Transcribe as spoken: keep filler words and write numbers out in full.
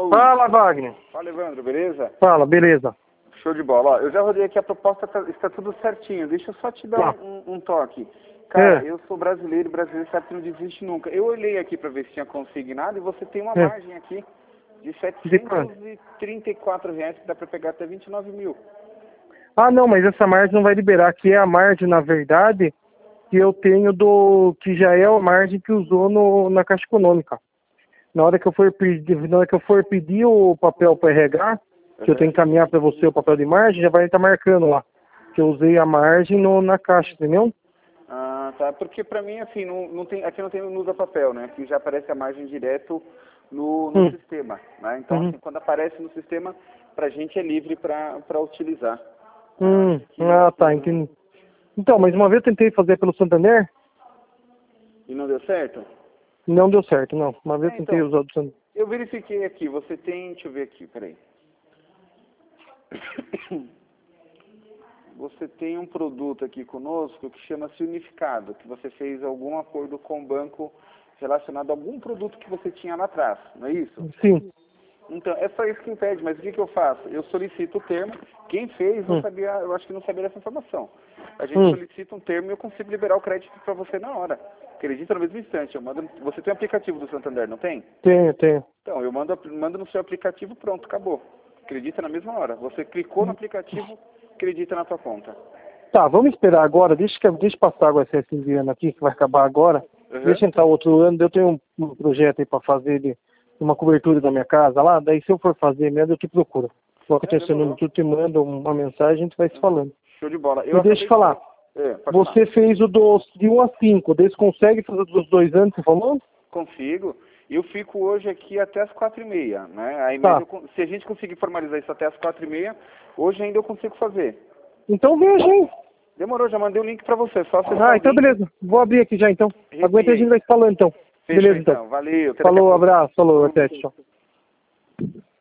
Alô, Fala, Wagner. Fala, Evandro, beleza? Fala, beleza. Show de bola. Ó, eu já rodei aqui, a proposta tá, está tudo certinho. Deixa eu só te dar Tá. um, um toque. Cara, É. eu sou brasileiro, brasileiro sabe que não desiste nunca. Eu olhei aqui para ver se tinha consignado e você tem uma É. margem aqui de De quanto? setecentos e trinta e quatro reais que dá para pegar até vinte e nove mil. Ah, não, mas essa margem não vai liberar. Aqui é a margem, na verdade, que eu tenho do... que já é a margem que usou no, na Caixa Econômica. Na hora que eu for pedir, na hora que eu for pedir o papel para R H, que eu tenho que encaminhar para você o papel de margem, já vai estar marcando lá. Que eu usei a margem no, na Caixa, entendeu? Ah, tá. Porque pra mim, assim, não, não tem, aqui não tem não usa papel, né? Aqui já aparece a margem direto no, no Hum. sistema, né? Então, Uhum. assim, quando aparece no sistema, pra gente é livre pra, pra utilizar. Hum. Que, Ah, tá, que não- entendi. Então, mas uma vez eu tentei fazer pelo Santander, E não deu certo? não deu certo, não. Uma vez É, eu tentei então, usar o do Santander. eu verifiquei aqui, você tem, deixa eu ver aqui, peraí. Você tem um produto aqui conosco que chama-se Unificado, que você fez algum acordo com o banco relacionado a algum produto que você tinha lá atrás, não é isso? Sim. Então, é só isso que impede, mas o que, que eu faço? Eu solicito o termo, quem fez não Hum. sabia, eu acho que não sabia dessa informação. A gente Hum. solicita um termo e eu consigo liberar o crédito para você na hora. Acredita no mesmo instante. Eu mando, você tem um aplicativo do Santander, não tem? Tenho, tenho. Então, eu mando, mando no seu aplicativo, pronto, acabou. Acredita na mesma hora. Você clicou no aplicativo, acredita na sua conta. Tá, vamos esperar agora. Deixa, que- deixa passar agora esse fim de ano aqui, que vai acabar agora. Uhum. Deixa entrar outro ano. Eu tenho um, um projeto aí para fazer de uma cobertura da minha casa lá. Daí, se eu for fazer mesmo, eu te procuro. Coloca É, teu seu número, demorou. tu te manda uma mensagem, a gente vai se falando. Show de bola. E deixa eu falar. É, pode Você falar. fez o dos, de um a cinco. Daí você consegue fazer dos dois anos, você falou? Consigo. Eu fico hoje aqui até as quatro e meia, né? Aí, Tá. mas eu con- se a gente conseguir formalizar isso até as quatro e meia, hoje ainda eu consigo fazer. Então veja, hein? Demorou, já mandei o link pra você, só acessar Ah, o então link. beleza. Vou abrir aqui já, então. Enviei. Aguenta, a gente vai se falando, então. Fechou Beleza, então. então. Valeu. Até daqui a Falou, pouco. abraço. Falou, até, tchau.